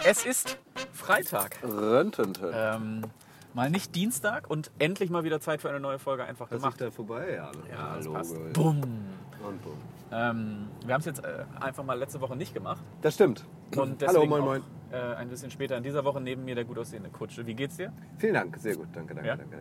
Es ist Freitag. Röntenten. Mal nicht Dienstag und endlich mal wieder Zeit für eine neue Folge einfach Das gemacht. ist da vorbei, ja. Ja, das Logo. passt. Bumm. Und bumm. Wir haben es jetzt einfach mal letzte Woche nicht gemacht. Das stimmt. Und Hallo, deswegen moin, auch, moin. ein bisschen später in dieser Woche neben mir der gut aussehende Kutsche. Wie geht's dir? Vielen Dank, sehr gut. Danke. Ja? Danke.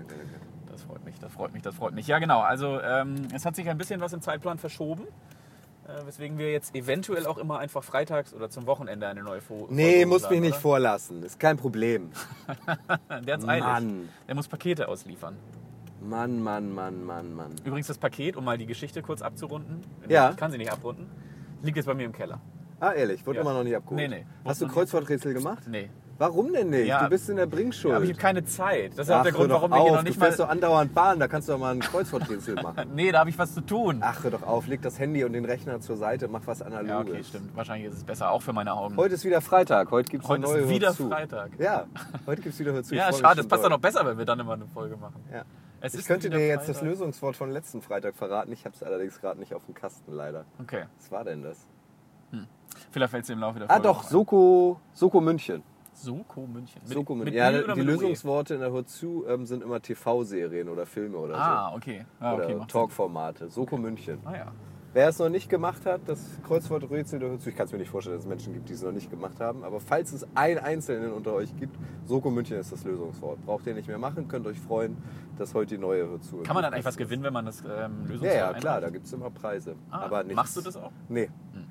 Das freut mich. Ja, genau. Also es hat sich ein bisschen was im Zeitplan verschoben. Weswegen wir jetzt eventuell auch immer einfach freitags oder zum Wochenende eine neue Folge Nee, muss mich nicht oder? vorlassen. Ist kein Problem. Der hat's eilig. Mann. Der muss Pakete ausliefern. Mann. Übrigens das Paket, um mal die Geschichte kurz abzurunden. Ja. Ich kann sie nicht abrunden. Liegt jetzt bei mir im Keller. Ah, ehrlich, wurde Ja. immer noch nicht abgeholt. Nee. Hast du Wurde noch Kreuzworträtsel gemacht? Nee. Warum denn nicht? Ja. Du bist in der Bringschuld. Ja, aber ich habe keine Zeit. Das ist auch Ach, der Grund, hör doch warum wir hier noch auf. nicht Du fährst mal... doch andauernd Bahn, da kannst du doch mal ein Kreuzworträtsel machen. Nee, da habe ich was zu tun. Ach, hör doch auf, leg das Handy und den Rechner zur Seite, mach was Analoges. Ja, okay, stimmt. Wahrscheinlich ist es besser, auch für meine Augen. Heute ist wieder Freitag, heute gibt es eine Heute neue ist wieder Hör zu. Freitag. Ja, heute gibt es wieder Hör zu. Ich Ja, freu mich schade, schon das passt dann doll. noch besser, wenn wir dann immer eine Folge machen. Ja. Es Ich ist könnte wieder dir jetzt das Freitag. Lösungswort von letzten Freitag verraten, ich habe es allerdings gerade nicht auf dem Kasten, leider. Okay, Was war denn das? vielleicht fällt es dir im Laufe der Ah Folge doch, noch ein. Soko München. Soko München. Soko München. Mit Ja, Ü oder die mit UE? Lösungsworte in der Hör zu sind immer TV-Serien oder Filme oder Ah, okay. Ah, so. okay, Oder macht Talkformate. Soko München. Sinn. Ah ja. Wer es noch nicht gemacht hat, das Kreuzworträtsel der Hör zu, ich kann es mir nicht vorstellen, dass es Menschen gibt, die es noch nicht gemacht haben, aber falls es einen Einzelnen unter euch gibt, Soko München ist das Lösungswort. Braucht ihr nicht mehr machen, könnt euch freuen, dass heute die neue Hör zu. Kann man dann eigentlich was gewinnen, wenn man das Lösungswort Ja, einreicht? klar, da gibt es immer Preise. Ah, aber nichts. machst du das auch? Nee.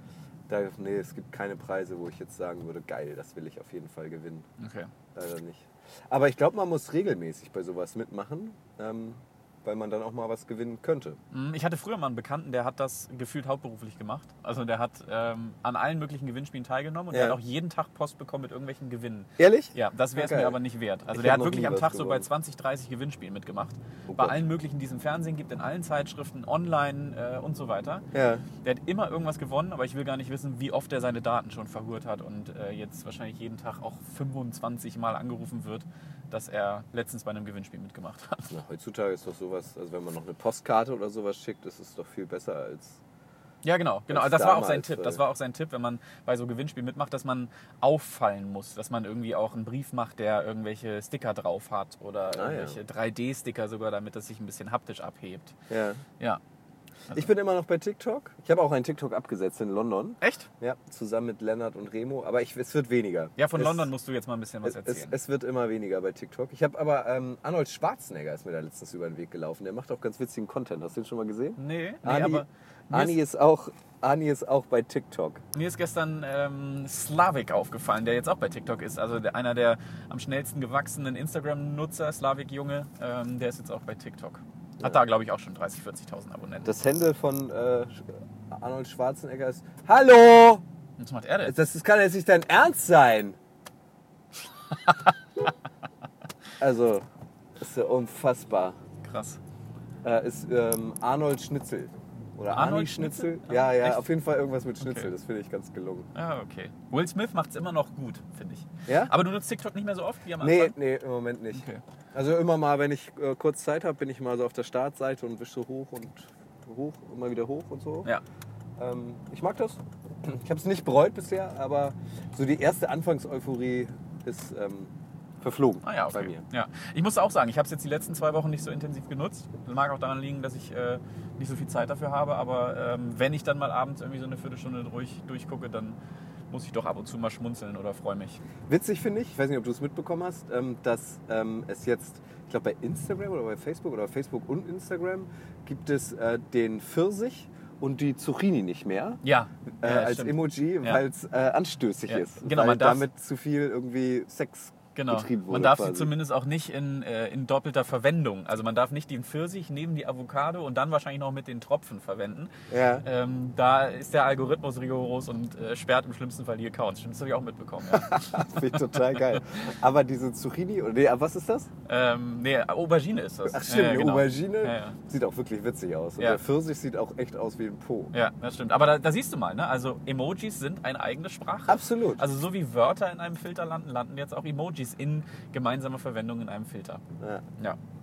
Nee, es gibt keine Preise, wo ich jetzt sagen würde, geil, das will ich auf jeden Fall gewinnen. Okay. Leider nicht. Aber ich glaube, man muss regelmäßig bei sowas mitmachen, weil man dann auch mal was gewinnen könnte. Ich hatte früher mal einen Bekannten, der hat das gefühlt hauptberuflich gemacht. Also der hat an allen möglichen Gewinnspielen teilgenommen und Ja. der hat auch jeden Tag Post bekommen mit irgendwelchen Gewinnen. Ehrlich? Ja, das wäre es Geil. mir aber nicht wert. Also Ich der hab hat noch wirklich nie am was Tag so bei gewonnen. 20, 30 Gewinnspielen mitgemacht. Oh Bei Gott. allen möglichen, die es im Fernsehen gibt, in allen Zeitschriften, online und so weiter. Ja. Der hat immer irgendwas gewonnen, aber ich will gar nicht wissen, wie oft er seine Daten schon verhurt hat und jetzt wahrscheinlich jeden Tag auch 25 Mal angerufen wird, dass er letztens bei einem Gewinnspiel mitgemacht hat. Na, heutzutage ist doch sowas, also wenn man noch eine Postkarte oder sowas schickt, ist es doch viel besser als... Ja, genau. Als Also das war auch sein damals, Tipp. Das war auch sein Tipp, wenn man bei so Gewinnspielen mitmacht, dass man auffallen muss. Dass man irgendwie auch einen Brief macht, der irgendwelche Sticker drauf hat oder irgendwelche 3D-Sticker sogar, damit das sich ein bisschen haptisch abhebt. Ja. Ja. Ich bin immer noch bei TikTok. Ich habe auch einen TikTok abgesetzt in London. Echt? Ja, zusammen mit Lennart und Remo. Aber es wird weniger. Ja, von es, London musst du jetzt mal ein bisschen was erzählen. Es wird immer weniger bei TikTok. Ich habe aber Arnold Schwarzenegger ist mir da letztens über den Weg gelaufen. Der macht auch ganz witzigen Content. Hast du den schon mal gesehen? Nee, Ani, aber Ani ist auch bei TikTok. mir ist gestern Slavik aufgefallen, der jetzt auch bei TikTok ist. Also einer der am schnellsten gewachsenen Instagram-Nutzer, Slavik Junge, der ist jetzt auch bei TikTok. Hat da, glaube ich, auch schon 30.000, 40.000 Abonnenten. Das Handle von Arnold Schwarzenegger ist: Hallo! Was macht er denn? Das kann jetzt nicht dein Ernst sein. Also, ist ja unfassbar. Krass. Ist Arnold Schnitzel. Oder Arnold Arnie Schnitzel? Schnitzel? Ja, Echt? auf jeden Fall irgendwas mit Schnitzel. Okay. Das finde ich ganz gelungen. Ja, okay. Will Smith macht es immer noch gut, finde ich. Ja? Aber du nutzt TikTok nicht mehr so oft wie am Anfang? Nee, im Moment nicht. Okay. Also immer mal, wenn ich kurz Zeit habe, bin ich mal so auf der Startseite und wische so hoch, immer wieder hoch und so. Ja. Ich mag das. Ich habe es nicht bereut bisher, aber so die erste Anfangseuphorie ist verflogen Ah ja, okay. bei mir. Ja. Ich muss auch sagen, ich habe es jetzt die letzten 2 Wochen nicht so intensiv genutzt. Das mag auch daran liegen, dass ich nicht so viel Zeit dafür habe. Aber wenn ich dann mal abends irgendwie so eine Viertelstunde durchgucke, dann muss ich doch ab und zu mal schmunzeln oder freue mich. Witzig finde ich weiß nicht, ob du es mitbekommen hast, dass es jetzt, ich glaube bei Instagram oder bei Facebook und Instagram gibt es den Pfirsich und die Zucchini nicht mehr Ja, als stimmt. Emoji, Ja. weil es anstößig Ja, ist. genau, weil man darf- damit zu viel irgendwie Sex Genau. betrieben wurde. Man darf sie quasi. zumindest auch nicht in doppelter Verwendung. Also man darf nicht den Pfirsich neben die Avocado und dann wahrscheinlich noch mit den Tropfen verwenden. Ja. Da ist der Algorithmus rigoros und sperrt im schlimmsten Fall die Accounts. Stimmt, das habe ich auch mitbekommen. Ja. Das finde ich total geil. Aber diese Zucchini, oder nee, was ist das? Nee, Aubergine ist das. Ach stimmt, Ja, die genau. Aubergine Ja, ja. sieht auch wirklich witzig aus. Und Ja. der Pfirsich sieht auch echt aus wie ein Po. Ja, das stimmt. Aber da siehst du mal, ne? Also Emojis sind eine eigene Sprache. Absolut. Also so wie Wörter in einem Filter landen jetzt auch Emojis in gemeinsamer Verwendung in einem Filter. Ja. Ja.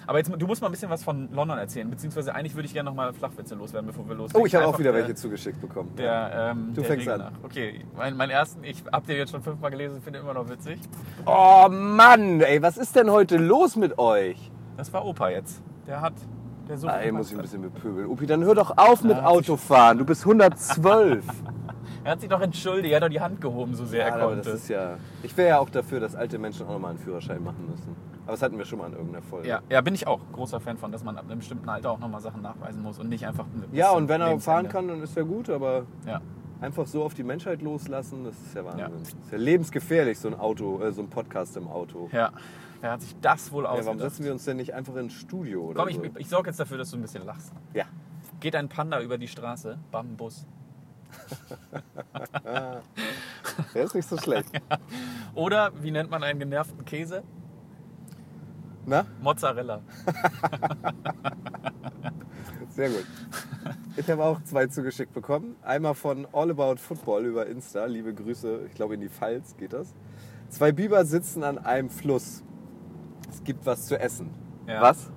Aber jetzt, du musst mal ein bisschen was von London erzählen, beziehungsweise eigentlich würde ich gerne nochmal Flachwitze loswerden, bevor wir loslegen. Oh, ich habe auch Einfach wieder welche zugeschickt bekommen. Du Du fängst an. Okay, mein ersten, ich habe den jetzt schon 5-mal gelesen, finde immer noch witzig. Oh Mann, ey, was ist denn heute los mit euch? Das war Opa jetzt. Der so Ey, muss ich ein bisschen bepöbeln. Opi, dann hör doch auf mit Autofahren. Du bist 112. Er hat sich doch entschuldigt, er hat doch die Hand gehoben, so sehr er aber konnte. das ist ja... Ich wäre ja auch dafür, dass alte Menschen auch nochmal einen Führerschein machen müssen. Aber das hatten wir schon mal in irgendeiner Folge. Ja, bin ich auch großer Fan von, dass man ab einem bestimmten Alter auch nochmal Sachen nachweisen muss und nicht einfach... Ja, und wenn er fahren kann, dann ist ja gut, aber ja. einfach so auf die Menschheit loslassen, das ist ja Wahnsinn. Ja. Das ist ja lebensgefährlich, so ein Auto, so ein Podcast im Auto. Ja, wer hat sich das wohl Ja, ausgedacht? warum setzen wir uns denn nicht einfach ins Studio oder Komm, so? ich sorge jetzt dafür, dass du ein bisschen lachst. Ja. Geht ein Panda über die Straße, Bambus. Der ist nicht so schlecht. Oder, wie nennt man einen genervten Käse? Na? Mozzarella. Sehr gut. Ich habe auch 2 zugeschickt bekommen. Einmal von All About Football über Insta. Liebe Grüße, ich glaube in die Pfalz geht das. 2 Biber sitzen an einem Fluss. Es gibt was zu essen. Ja. Was?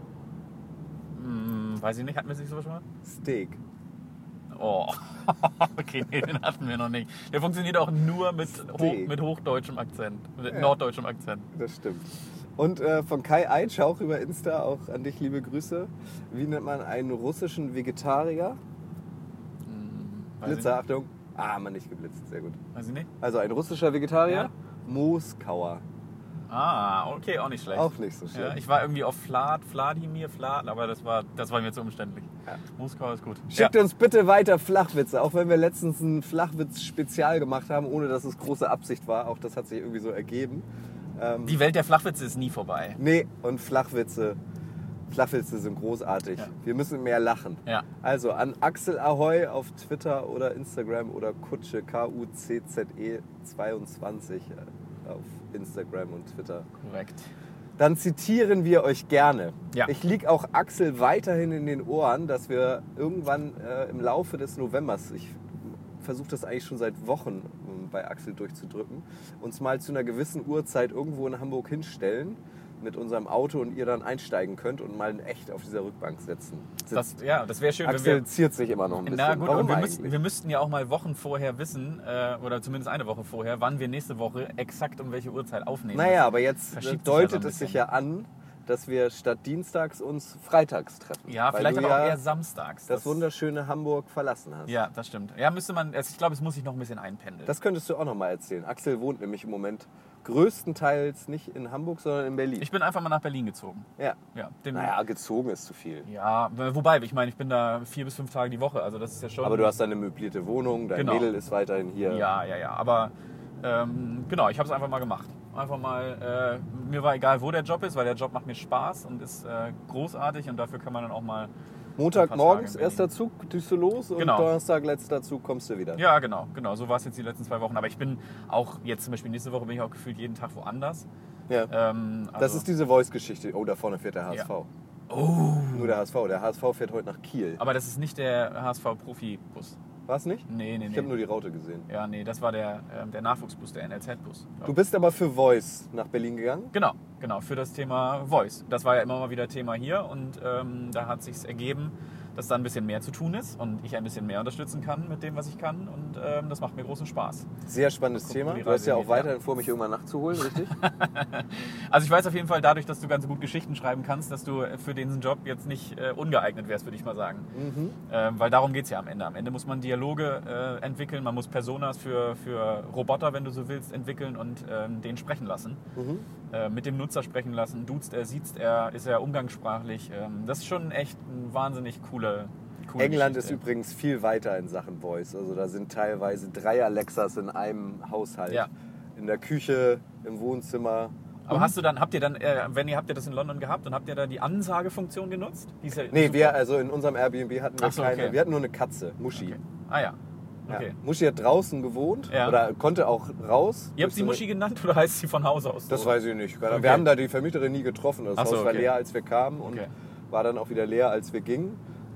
Weiß ich nicht, hatten wir es nicht so schon mal? Steak. Oh, okay, nee, den hatten wir noch nicht. Der funktioniert auch nur mit hochdeutschem Akzent, mit norddeutschem Akzent. Das stimmt. Und von Kai Eitsch auch über Insta, auch an dich liebe Grüße. Wie nennt man einen russischen Vegetarier? Blitzer, Achtung. Ah, man nicht geblitzt, sehr gut. Weiß ich nicht. Also ein russischer Vegetarier, Ja. Moskauer. Ah, okay, auch nicht schlecht. Auch nicht so schlecht. Ja, ich war irgendwie auf Vladimir, aber das war mir zu umständlich. Ja. Moskau ist gut. Schickt uns bitte weiter Flachwitze, auch wenn wir letztens ein Flachwitz-Spezial gemacht haben, ohne dass es große Absicht war. Auch das hat sich irgendwie so ergeben. Die Welt der Flachwitze ist nie vorbei. Nee, und Flachwitze sind großartig. Ja. Wir müssen mehr lachen. Ja. Also an Axel Ahoy auf Twitter oder Instagram oder Kutsche, KUCZE 22 auf Instagram und Twitter. Korrekt. Dann zitieren wir euch gerne. Ja. Ich liege auch Axel weiterhin in den Ohren, dass wir irgendwann im Laufe des Novembers, ich versuche das eigentlich schon seit Wochen bei Axel durchzudrücken, uns mal zu einer gewissen Uhrzeit irgendwo in Hamburg hinstellen mit unserem Auto und ihr dann einsteigen könnt und mal in echt auf dieser Rückbank sitzen. Das wäre schön, Axel wenn wir... ziert sich immer noch ein bisschen. Na gut, Warum und wir müssten ja auch mal Wochen vorher wissen, oder zumindest eine Woche vorher, wann wir nächste Woche exakt um welche Uhrzeit aufnehmen. Naja, aber jetzt verschiebt sich deutet ja so ein es sich bisschen. ja an, dass wir statt dienstags uns freitags treffen. Ja, Weil vielleicht du aber auch ja eher samstags. das wunderschöne Hamburg verlassen hast. Ja, das stimmt. Ja, müsste man, ich glaube, es muss sich noch ein bisschen einpendeln. Das könntest du auch noch mal erzählen. Axel wohnt nämlich im Moment größtenteils nicht in Hamburg, sondern in Berlin. Ich bin einfach mal nach Berlin gezogen. Ja. Ja, Naja, gezogen ist zu viel. ja, wobei, ich meine, ich bin da 4 bis 5 Tage die Woche, also das ist ja schon... Aber du hast eine möblierte Wohnung, dein Genau. Mädel ist weiterhin hier. Ja, aber genau, ich habe es einfach mal gemacht. Einfach mal, mir war egal, wo der Job ist, weil der Job macht mir Spaß und ist großartig und dafür kann man dann auch mal... Montagmorgens Ein paar Tage in erster Zug, düst du los und Genau. Donnerstag letzter Zug kommst du wieder. Ja, genau, so war es jetzt die letzten 2 Wochen. Aber ich bin auch jetzt zum Beispiel nächste Woche bin ich auch gefühlt jeden Tag woanders. Ja. Also, Das ist diese Voice-Geschichte. Oh, da vorne fährt der HSV. Oh. Nur der HSV. Der HSV fährt heute nach Kiel. Aber das ist nicht der HSV-Profi-Bus. War es nicht? Nee. Ich habe nur die Raute gesehen. Ja, nee, das war der Nachwuchsbus, der NLZ-Bus. Du bist aber für Voice nach Berlin gegangen? Genau, für das Thema Voice. Das war ja immer mal wieder Thema hier und da hat sich's ergeben, dass da ein bisschen mehr zu tun ist und ich ein bisschen mehr unterstützen kann mit dem, was ich kann und das macht mir großen Spaß. Sehr spannendes Gucken, wo Thema. die Du hast ja Reise auch geht, weiterhin vor, mich irgendwann nachzuholen, richtig? Also ich weiß auf jeden Fall dadurch, dass du ganz gut Geschichten schreiben kannst, dass du für diesen Job jetzt nicht ungeeignet wärst, würde ich mal sagen. Weil darum geht es ja am Ende. Am Ende muss man Dialoge entwickeln, man muss Personas für Roboter, wenn du so willst, entwickeln und den sprechen lassen. Mit dem Nutzer sprechen lassen, duzt er, siezt er, ist er umgangssprachlich. Das ist schon echt ein wahnsinnig coole England Geschichte. ist übrigens viel weiter in Sachen Voice. Also da sind teilweise 3 Alexas in einem Haushalt. Ja. In der Küche, im Wohnzimmer. Aber habt ihr das in London gehabt und habt ihr da die Ansagefunktion genutzt? Die ist ja Nee, super. also in unserem Airbnb hatten wir Ach so, keine. okay. Wir hatten nur eine Katze, Muschi. Okay. Ah ja. Ja. Okay. Muschi hat draußen gewohnt Ja. oder konnte auch raus. Ihr habt sie Muschi genannt oder heißt sie von Haus aus so? Das weiß ich nicht. Okay. Wir haben da die Vermieterin nie getroffen. Das Ach so, Haus war okay. leer, als wir kamen und Okay. war dann auch wieder leer, als wir gingen.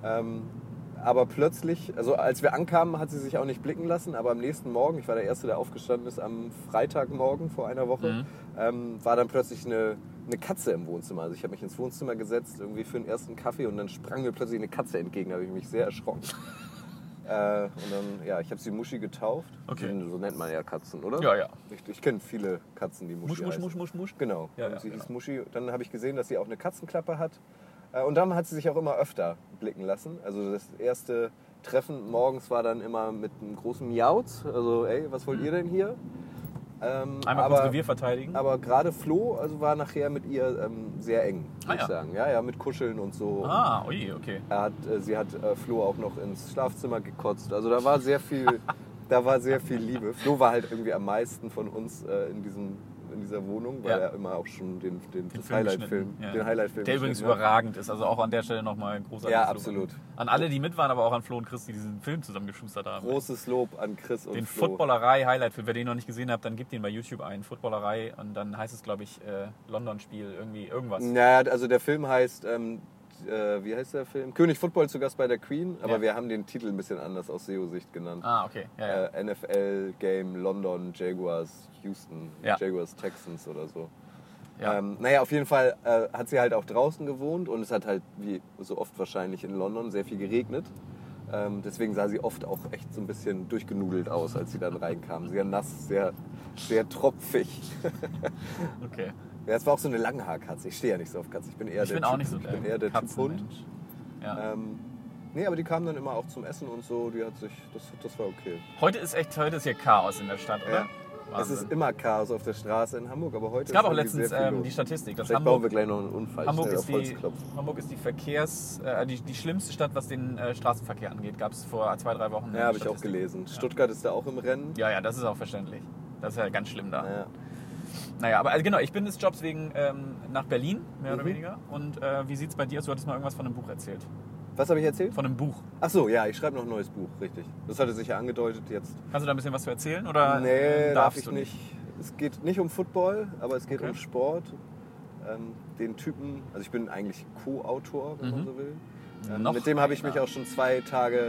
Aber plötzlich, also als wir ankamen, hat sie sich auch nicht blicken lassen. Aber am nächsten Morgen, ich war der Erste, der aufgestanden ist, am Freitagmorgen vor einer Woche, war dann plötzlich eine eine Katze im Wohnzimmer. Also ich habe mich ins Wohnzimmer gesetzt, irgendwie für den ersten Kaffee und dann sprang mir plötzlich eine Katze entgegen. Da habe ich mich sehr erschrocken. Und dann, ja, ich habe sie Muschi getauft. Okay. So nennt man ja Katzen, oder? Ja, ja. Ich kenne viele Katzen, die Muschi heißen. Musch. Genau. Ja, und ja, sie genau. hieß Muschi. Dann habe ich gesehen, dass sie auch eine Katzenklappe hat. Und dann hat sie sich auch immer öfter blicken lassen. Also das erste Treffen morgens war dann immer mit einem großen Miauz. Also, ey, was wollt ihr denn hier? Einmal kurz Revier verteidigen. Aber gerade Flo war nachher mit ihr sehr eng, würde ich ja. sagen. Ja, mit Kuscheln und so. Ui, okay. Sie hat Flo auch noch ins Schlafzimmer gekotzt. Also da war sehr viel, Liebe. Flo war halt irgendwie am meisten von uns in dieser Wohnung, weil er immer auch schon den Highlight-Film der übrigens überragend ist. Also auch an der Stelle nochmal ein großartiges Ja, Lob absolut. An alle, die mit waren, aber auch an Flo und Chris, die diesen Film zusammengeschustert haben. Großes Lob an Chris und Den Flo. Footballerei-Highlight-Film. Wer den noch nicht gesehen hat, dann gebt ihn bei YouTube ein. Footballerei und dann heißt es, glaube ich, London-Spiel, irgendwie irgendwas. Naja, also der Film heißt, wie heißt der Film? König Football zu Gast bei der Queen, aber Ja. wir haben den Titel ein bisschen anders aus SEO-Sicht genannt. Okay. Ja. NFL Game London Jaguars Houston, Ja. Jaguars Texans oder so. Ja. Naja, auf jeden Fall hat sie halt auch draußen gewohnt und es hat halt, wie so oft wahrscheinlich in London, sehr viel geregnet. Deswegen sah sie oft auch echt so ein bisschen durchgenudelt aus, als sie dann reinkam. Sehr nass, sehr, sehr tropfig. Okay. Ja, es war auch so eine Langhaarkatze. Ich stehe ja nicht so auf Katzen. Ich bin eher der Typ Hund. Ja. Nee, aber die kamen dann immer auch zum Essen und so. Das war okay. Heute ist hier Chaos in der Stadt, oder? Ja. Es ist immer Chaos auf der Straße in Hamburg, aber heute Es gab ist auch irgendwie letztens sehr viel los. die Statistik, dass Vielleicht bauen wir gleich noch einen Unfall. Hamburg Schnell ist, auf Holz klopfen. Hamburg ist die schlimmste Stadt, was den Straßenverkehr angeht. Gab es vor 2-3 Wochen. Ja, habe ich auch gelesen. Stuttgart ist da auch im Rennen. Ja, das ist auch verständlich. Das ist ja ganz schlimm da. Ja. Naja, aber also genau, ich bin des Jobs wegen nach Berlin, mehr oder weniger. Und wie sieht es bei dir aus? Du hattest mal irgendwas von einem Buch erzählt. Was habe ich erzählt? Von einem Buch. Ach so, ja, ich schreibe noch ein neues Buch, richtig. Das hatte sich ja angedeutet jetzt. Kannst du da ein bisschen was zu erzählen? Oder Nee, darf darfst ich du nicht. Es geht nicht um Football, aber es geht Okay. um Sport. Den Typen, also ich bin eigentlich Co-Autor, wenn man so will. Mit dem habe ich mich auch schon 2 Tage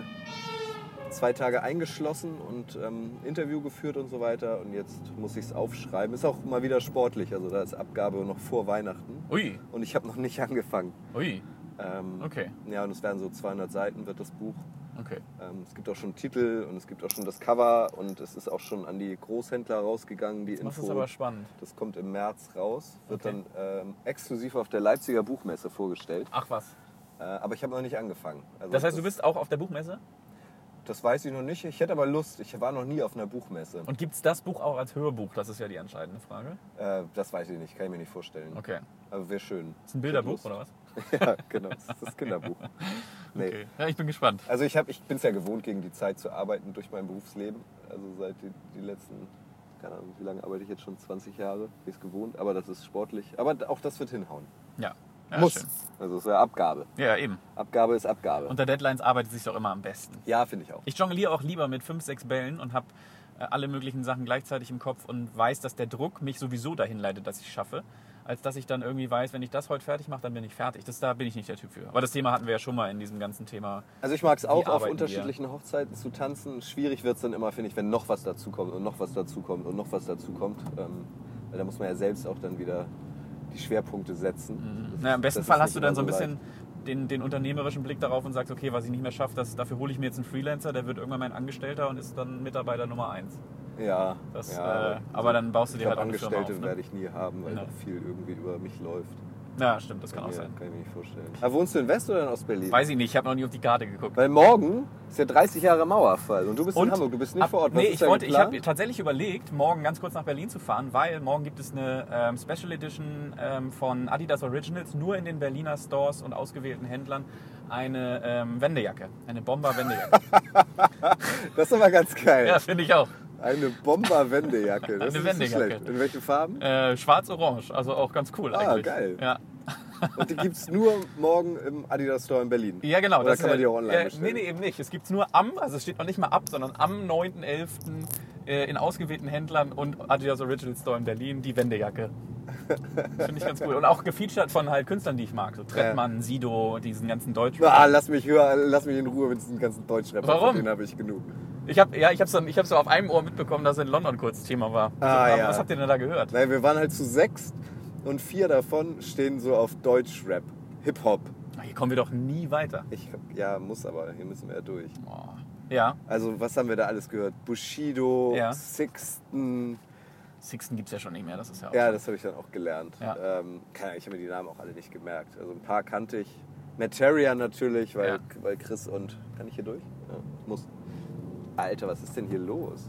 eingeschlossen und Interview geführt und so weiter. Und jetzt muss ich es aufschreiben. Ist auch mal wieder sportlich, also da ist Abgabe noch vor Weihnachten. Ui. Und ich habe noch nicht angefangen. Ui. Okay. Ja, und es werden so 200 Seiten wird das Buch. Okay. Es gibt auch schon Titel und es gibt auch schon das Cover und es ist auch schon an die Großhändler rausgegangen, die Info. Das ist aber spannend. Das kommt im März raus, wird Okay. dann exklusiv auf der Leipziger Buchmesse vorgestellt. Ach was. Aber ich habe noch nicht angefangen. Also Das heißt, du bist auch auf der Buchmesse? Das weiß ich noch nicht. Ich hätte aber Lust. Ich war noch nie auf einer Buchmesse. Und gibt es das Buch auch als Hörbuch? Das ist ja die entscheidende Frage. Das weiß ich nicht. Kann ich mir nicht vorstellen. Okay. Aber wäre schön. Ist ein Bilderbuch oder was? Ja, genau. Das ist das Kinderbuch. Nee. Okay. Ja, ich bin gespannt. Also ich bin es ja gewohnt, gegen die Zeit zu arbeiten durch mein Berufsleben. Also seit die letzten, keine Ahnung, wie lange arbeite ich jetzt schon? 20 Jahre. Bin ich es gewohnt. Aber das ist sportlich. Aber auch das wird hinhauen. Ja. Ja, Muss. schön. Also es ist ja Abgabe. Ja, eben. Abgabe ist Abgabe. Unter Deadlines arbeitet es sich doch immer am besten. Ja, finde ich auch. Ich jongliere auch lieber mit 5, 6 Bällen und habe alle möglichen Sachen gleichzeitig im Kopf und weiß, dass der Druck mich sowieso dahin leitet, dass ich es schaffe, als dass ich dann irgendwie weiß, wenn ich das heute fertig mache, dann bin ich fertig. Da bin ich nicht der Typ für. Aber das Thema hatten wir ja schon mal in diesem ganzen Thema. Also ich mag es auch, Wie auf arbeiten unterschiedlichen Hochzeiten zu tanzen. Schwierig wird es dann immer, finde ich, wenn noch was dazu kommt und noch was dazu kommt und noch was dazu kommt. Weil da muss man ja selbst auch dann wieder die Schwerpunkte setzen. Na, im besten Das Fall ist hast du nicht dann so ein immer bisschen den unternehmerischen Blick darauf und sagst, okay, was ich nicht mehr schaffe, dafür hole ich mir jetzt einen Freelancer, der wird irgendwann mein Angestellter und ist dann Mitarbeiter Nummer 1. Ja, aber dann baust du dir halt auch eine Firma Angestellte auf, ne? werde ich nie haben, weil Ja. auch viel irgendwie über mich läuft. Ja, stimmt, das kann auch sein. Kann ich mir nicht vorstellen. Aber wohnst du in West oder in Ostberlin? Weiß ich nicht, ich habe noch nie auf die Karte geguckt. Weil morgen ist ja 30 Jahre Mauerfall und du bist in Hamburg, du bist nicht vor Ort. Was Nee, ist ich habe tatsächlich überlegt, morgen ganz kurz nach Berlin zu fahren, weil morgen gibt es eine Special Edition von Adidas Originals, nur in den Berliner Stores und ausgewählten Händlern, eine Wendejacke, eine Bomber-Wendejacke. Das ist aber ganz geil. Ja, finde ich auch. Eine Bomber-Wendejacke. Das Eine ist Wendejacke. nicht so schlecht. In welchen Farben? Schwarz-orange, also auch ganz cool eigentlich. Geil. Ja. Und die gibt es nur morgen im Adidas Store in Berlin. Ja, genau. Oder kann man die auch online bestellen? Nee, eben nicht. Es gibt es nur also es steht noch nicht mal ab, sondern am 9.11. In ausgewählten Händlern und Adidas Original Store in Berlin die Wendejacke. Finde ich ganz cool. Und auch gefeatured von halt Künstlern, die ich mag. So Trettmann, Sido, diesen ganzen Deutschen. Lass mich in Ruhe mit diesen ganzen Deutschrapper. Warum? Von denen habe ich genug. Ich habe so auf einem Ohr mitbekommen, dass in London kurz Thema war. Ja. Was habt ihr denn da gehört? Naja, wir waren halt zu 6 und 4 davon stehen so auf Deutschrap, Hip-Hop. Hier kommen wir doch nie weiter. Ja, muss aber, hier müssen wir ja durch. Boah. Ja, Also was haben wir da alles gehört? Bushido, Ja. Sixten. Sixten gibt es ja schon nicht mehr, das ist ja auch Ja, so. das habe ich dann auch gelernt. Ja. Ich habe mir die Namen auch alle nicht gemerkt. Also ein paar kannte ich. Materia natürlich, weil Chris und... Kann ich hier durch? Ja, ich muss. Alter, was ist denn hier los?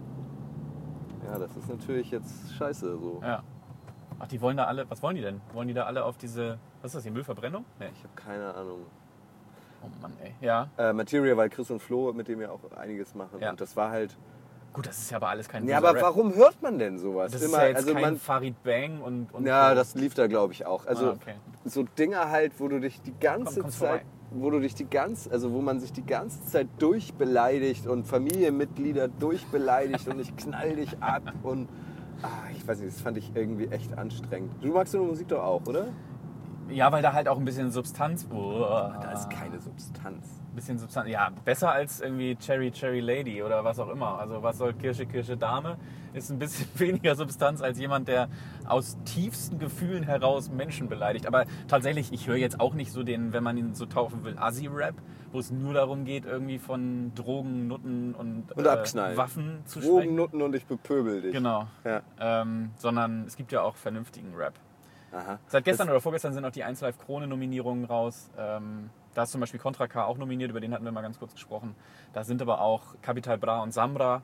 Ja, das ist natürlich jetzt scheiße so. Ja. Ach, die wollen da alle, was wollen die denn? Wollen die da alle auf diese, was ist das, die Müllverbrennung? Nee. Ich habe keine Ahnung. Oh Mann, ey. Ja. Materia, weil Chris und Flo, mit dem ja auch einiges machen. Ja. Und das war halt... Gut, das ist ja aber alles kein Ja, böser aber Rap. warum hört man denn sowas? Das ist ja jetzt kein man, Farid Bang und ja, so. das lief da glaube ich auch. Also okay. so Dinger halt, wo du dich die ganze Kommst Zeit, vorbei. wo man sich die ganze Zeit durchbeleidigt und Familienmitglieder durchbeleidigt und ich knall dich ab und ich weiß nicht, das fand ich irgendwie echt anstrengend. Du magst so eine Musik doch auch, oder? Ja, weil da halt auch ein bisschen Substanz. Da ist keine Substanz. Bisschen Substanz. Ja, besser als irgendwie Cherry Cherry Lady oder was auch immer. Also was soll Kirsche Kirsche Dame? Ist ein bisschen weniger Substanz als jemand, der aus tiefsten Gefühlen heraus Menschen beleidigt. Aber tatsächlich, ich höre jetzt auch nicht so den, wenn man ihn so taufen will, Assi-Rap, wo es nur darum geht, irgendwie von Drogen, Nutten und Abknallen. Waffen zu Drogen, sprechen. Nutten und ich bepöbel dich. Genau. Ja. Sondern es gibt ja auch vernünftigen Rap. Aha. Seit gestern oder vorgestern sind auch die 1 Live Krone Nominierungen raus. Da ist zum Beispiel Contra K auch nominiert, über den hatten wir mal ganz kurz gesprochen. Da sind aber auch Capital Bra und Samra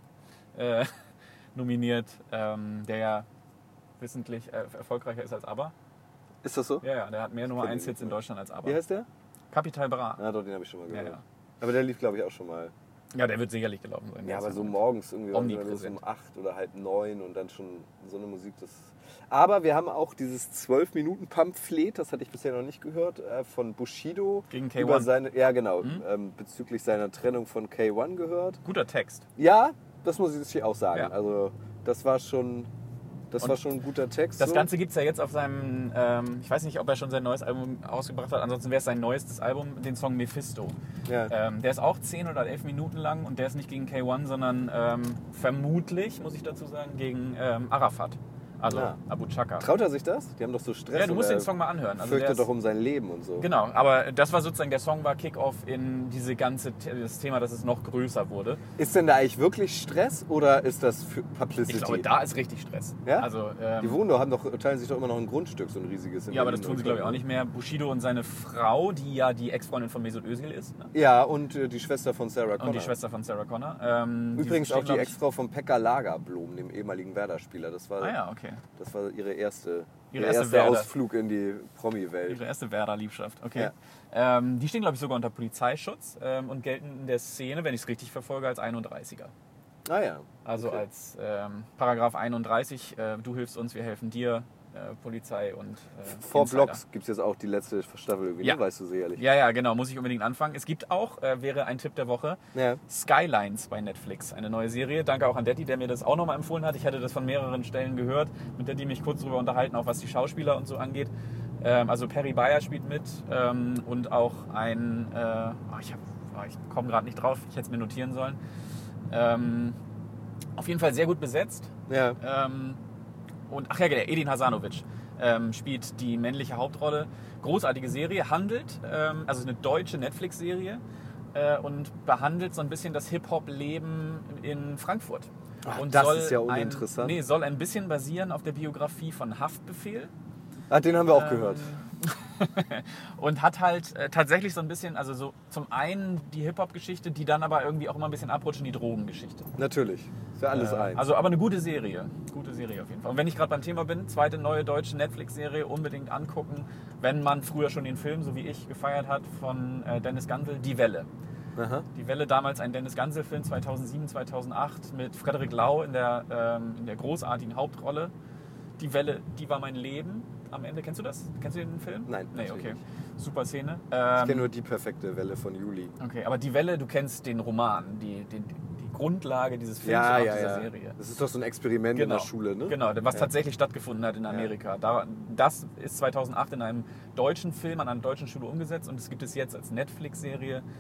nominiert, der ja wissentlich erfolgreicher ist als ABBA. Ist das so? Ja, der hat mehr Nummer kenn 1 den Hits in nicht. Deutschland als ABBA. Wie heißt der? Capital Bra. Ah, doch, den habe ich schon mal gehört. Ja. Aber der lief, glaube ich, auch schon mal. Ja, der wird sicherlich gelaufen sein. Ja, aber so morgens irgendwie Omnipräsent. um 8 oder halb 9 und dann schon so eine Musik. Aber wir haben auch dieses 12-Minuten-Pamphlet, das hatte ich bisher noch nicht gehört, von Bushido. Gegen über K1. seine, ja, genau, bezüglich seiner Trennung von K1 gehört. Guter Text. Ja, das muss ich auch sagen. Ja. Also das war schon ein guter Text. Das so. Ganze gibt es ja jetzt auf seinem, ich weiß nicht, ob er schon sein neues Album ausgebracht hat, ansonsten wäre es sein neuestes Album, den Song Mephisto. Ja. Der ist auch 10 oder 11 Minuten lang und der ist nicht gegen K1, sondern vermutlich, muss ich dazu sagen, gegen Arafat. Also Abu Chaka. Traut er sich das? Die haben doch so Stress. Ja, du musst und den er Song mal anhören. Also fürchtet der ist- doch um sein Leben und so. Genau, aber das war sozusagen, der Song war Kick-Off in diese das Thema, dass es noch größer wurde. Ist denn da eigentlich wirklich Stress oder ist das für Publicity? Ich glaube, da ist richtig Stress. Ja? Also, Die wohnen teilen sich doch immer noch ein Grundstück, so ein riesiges. in ja, aber das Berlin tun sie, glaube ich, auch nicht mehr. Bushido und seine Frau, die ja die Ex-Freundin von Mesut Özil ist. Ne? Ja, und die Schwester von Sarah Connor. Und die Schwester von Sarah Connor. Übrigens stehen, auch die glaub ich- Ex-Frau von Pekka Lagerblom, dem ehemaligen Werder-Spieler. Das war okay. ihre erste erste Werder. Ausflug in die Promi-Welt. Ihre erste Werder-Liebschaft, okay. Ja. Die stehen, glaube ich, sogar unter Polizeischutz und gelten in der Szene, wenn ich es richtig verfolge, als 31er. Ah ja. Also Okay. als Paragraph 31, du hilfst uns, wir helfen dir, Polizei und Vor Insider. Blocks gibt es jetzt auch die letzte Staffel irgendwie, Ja. ne? Weißt du sicherlich. Ja, genau, muss ich unbedingt anfangen. Es gibt auch, wäre ein Tipp der Woche, Ja. Skylines bei Netflix, eine neue Serie. Danke auch an Detti, der mir das auch nochmal empfohlen hat. Ich hatte das von mehreren Stellen gehört, mit Detti mich kurz darüber unterhalten, auch was die Schauspieler und so angeht. Also Perry Bayer spielt mit und auch ein, ich komme gerade nicht drauf, ich hätte es mir notieren sollen. Auf jeden Fall sehr gut besetzt. Ja. Und ach ja, der Edin Hasanovic spielt die männliche Hauptrolle. Großartige Serie, handelt, also eine deutsche Netflix-Serie und behandelt so ein bisschen das Hip-Hop-Leben in Frankfurt. Ach, Und das ist ja uninteressant. Soll ein bisschen basieren auf der Biografie von Haftbefehl. Ah, den haben wir auch gehört. Und hat halt tatsächlich so ein bisschen, also so zum einen die Hip-Hop-Geschichte, die dann aber irgendwie auch immer ein bisschen abrutscht in die Drogengeschichte. Natürlich. Ist ja alles eins. Also aber eine gute Serie. Gute Serie auf jeden Fall. Und wenn ich gerade beim Thema bin, zweite neue deutsche Netflix-Serie unbedingt angucken, wenn man früher schon den Film, so wie ich, gefeiert hat, von Dennis Gansel, Die Welle. Aha. Die Welle, damals ein Dennis Gansel-Film, 2007, 2008, mit Frederik Lau in der großartigen Hauptrolle. Die Welle, die war mein Leben. Am Ende, kennst du das? Kennst du den Film? Nein, Nee, natürlich okay. nicht. Super Szene. Ich kenne nur Die perfekte Welle von Juli. Okay, aber Die Welle, du kennst den Roman, die Grundlage dieses Films Ja, und auch ja, dieser ja. Serie. Das ist doch so ein Experiment in der Schule, ne? Genau, was Ja. tatsächlich stattgefunden hat in Amerika. Das ist 2008 in einem deutschen Film an einer deutschen Schule umgesetzt und es gibt es jetzt als Netflix-Serie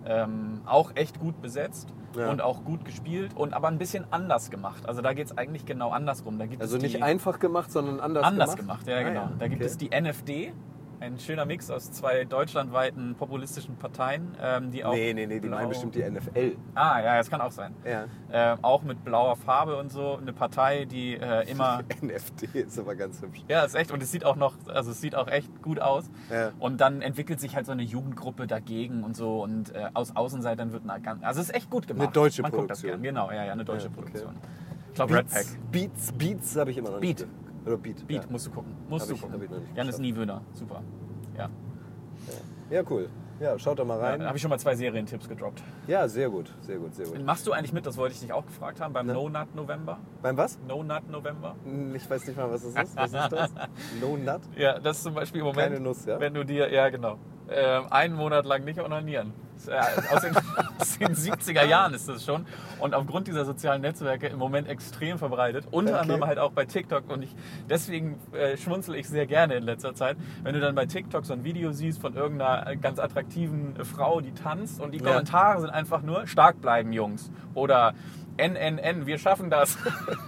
Auch echt gut besetzt Ja. und auch gut gespielt und aber ein bisschen anders gemacht. Also da geht es eigentlich genau andersrum. Da gibt Also es nicht die, einfach gemacht, sondern anders gemacht. Ja, genau. Da gibt es die NFD, ein schöner Mix aus 2 deutschlandweiten populistischen Parteien, die auch Nee, die blau... meinen bestimmt die NFL. Ah, ja, das kann auch sein. Ja. Auch mit blauer Farbe und so. Eine Partei, die immer... NFD ist aber ganz hübsch. Ja, ist echt. Und es sieht auch noch, also es sieht auch echt gut aus. Ja. Und dann entwickelt sich halt so eine Jugendgruppe dagegen und so. Und aus Außenseitern wird also es ist echt gut gemacht. Eine deutsche Man guckt das Produktion. gern. Genau, ja, eine deutsche Ja, okay. Produktion. Ich glaube Red Pack. Beats habe ich immer noch nicht. Beat. Oder Beat. Beat, ja. musst du gucken. Hab ich noch nicht Janis geschafft. Niewöhner, super. Ja. Ja, cool. Ja, schaut da mal Da rein. habe ich schon mal 2 Serientipps gedroppt. Ja, sehr gut. Machst du eigentlich mit, das wollte ich dich auch gefragt haben, beim Ne. No Nut November? Beim was? No Nut November? Ich weiß nicht mal, was das ist. Was ist das? No Nut? Ja, das ist zum Beispiel im Moment, Keine Nuss, ja? wenn du dir, ja genau, einen Monat lang nicht onanieren. Aus den 70er Jahren ist das schon. Und aufgrund dieser sozialen Netzwerke im Moment extrem verbreitet. Unter Okay. anderem halt auch bei TikTok. Und deswegen schmunzel ich sehr gerne in letzter Zeit, wenn du dann bei TikTok so ein Video siehst von irgendeiner ganz attraktiven Frau, die tanzt. Und die Ja. Kommentare sind einfach nur, stark bleiben, Jungs. Oder NNN, wir schaffen das.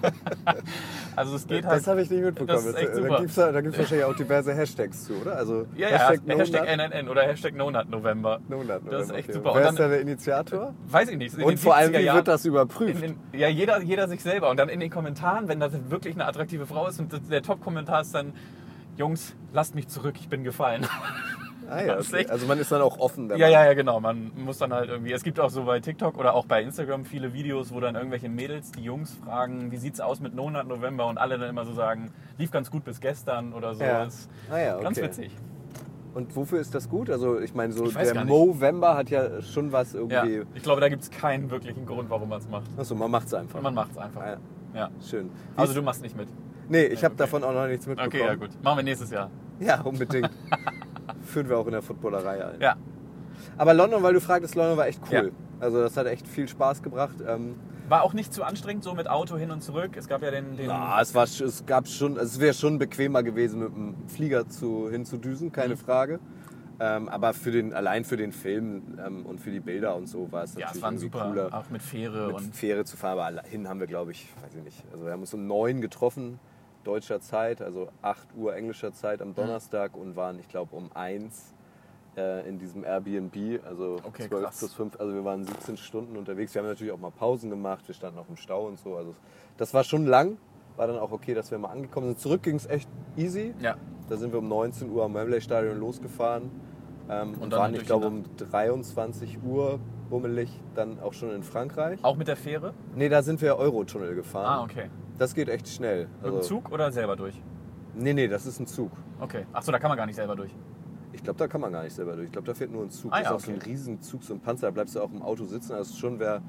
Also es geht halt... Das habe ich nicht mitbekommen. Das ist echt super. Da gibt's wahrscheinlich auch diverse Hashtags zu, oder? Also Ja, Hashtag Hashtag No Nut. NNN oder Hashtag No Nut November. No Nut, Das ist echt okay. super. Wer Und ist dann- da der Initiator? Weiß ich nicht. in Und den vor allem, 70er wie Jahren- wird das überprüft? Ja, jeder sich selber. Und dann in den Kommentaren, wenn das wirklich eine attraktive Frau ist und der Top-Kommentar ist dann, Jungs, lasst mich zurück, ich bin gefallen. Ah ja, Das ist okay. echt- Also man ist dann auch offen. Ja, genau. Man muss dann halt irgendwie. Es gibt auch so bei TikTok oder auch bei Instagram viele Videos, wo dann irgendwelche Mädels die Jungs fragen, wie sieht's aus mit No Nut November und alle dann immer so sagen, lief ganz gut bis gestern oder so. Ja. Das ist Ah ja, okay. ganz witzig. Und wofür ist das gut? Also ich meine, so Ich weiß der gar nicht. Movember hat ja schon was Ja, irgendwie... ich glaube, da gibt es keinen wirklichen Grund, warum man es macht. Achso, man macht es einfach. Man macht es einfach. Ah, ja. Ja. Schön. Also du machst nicht mit. Nee, ich habe okay. davon auch noch nichts mitbekommen. Okay, ja gut. Machen wir nächstes Jahr. Ja, unbedingt. Führen wir auch in der Footballerei ein. Ja. Aber London, weil du fragtest, London war echt cool. Ja. Also das hat echt viel Spaß gebracht. War auch nicht zu anstrengend, so mit Auto hin und zurück. Es gab ja den Es wäre schon bequemer gewesen, mit dem Flieger hinzudüsen, keine Frage. Aber allein für den Film und für die Bilder und so war es ja, natürlich es war irgendwie super, cooler, auch mit Fähre mit und Fähre zu fahren. Aber hin haben wir, glaube ich, weiß ich nicht. Also wir haben uns um 9 getroffen, deutscher Zeit, also 8 Uhr englischer Zeit am Donnerstag und waren, ich glaube, um 1 in diesem Airbnb, also Okay, 12 krass. plus 5, also wir waren 17 Stunden unterwegs. Wir haben natürlich auch mal Pausen gemacht, wir standen auch im Stau und so. Also das war schon lang, war dann auch okay, dass wir mal angekommen sind. Zurück ging es echt easy. ja. Da sind wir um 19 Uhr am Wembley Stadion losgefahren und dann waren, durch ich glaube, die um 23 Uhr bummelig dann auch schon in Frankreich. Auch mit der Fähre? Nee, da sind wir Eurotunnel gefahren. Ah, okay. Das geht echt schnell. Mit dem Zug oder selber durch? Nee, das ist ein Zug. Okay. Achso, da kann man gar nicht selber durch. Ich glaube, da kann man gar nicht selber durch. Ich glaube, da fährt nur ein Zug. Ah, das ja, ist auch so ein okay. Riesenzug, so ein Panzer. Da bleibst du auch im Auto sitzen. Also schon wer